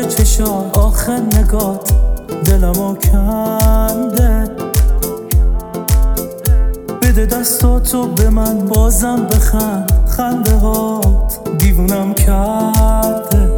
چشا آخر نگات دلمو کنده. بده دستاتو به من بازم بخند، خنده هات دیوونم کرده.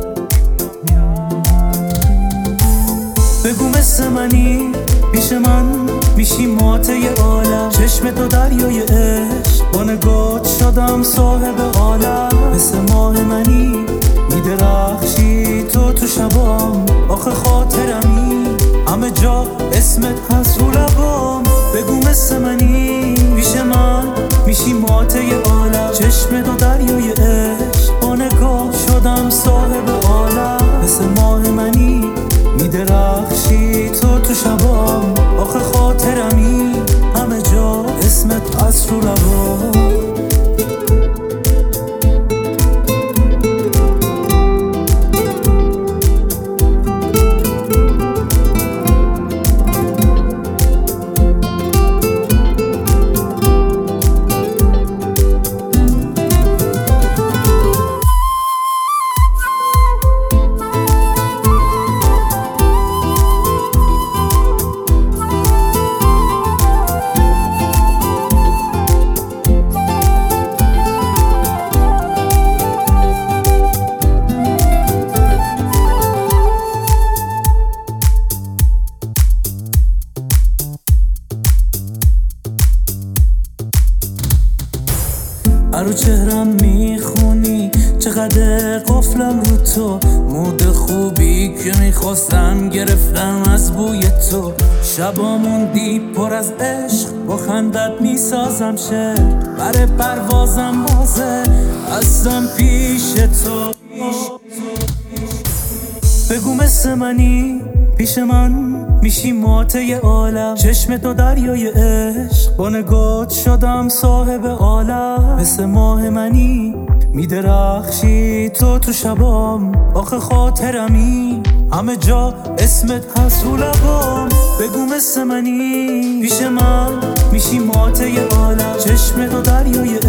بگو مثل منی پیش من میشی ماته عالم، چشم تو دریای عشق با نگات شدم صاحب عالم. مثل ماه منی میدرخشی تو شبام، آخه خاطرمی همه جا اسمت هست رو لبام. بگو مثل منی پیش من میشی ماته عالم، چشم تو دریای عشق با نگاه شدم صاحب عالم. مثل ماه منی میدرخشی تو شبام، آخه خاطرمی همه جا اسمت هست رو لبام. رو چهرم میخونی چقدر قفلم رو تو، مود خوبی که میخواستم گرفتم از بوی تو. شبامون دیپ پر از عشق با خندت میسازم شعر، بر پروازم بازه هستم پیش تو. بگو مثل منی پیش من میشی ماته عالم، چشم تو دریای عشق با نگات شدم صاحب عالم. مثل ماه منی میدرخشی تو شبام، آخه خاطرمی همه جا اسمت هست رو لبام. بگو مثل منی پیش من میشی ماته عالم، چشم تو دریای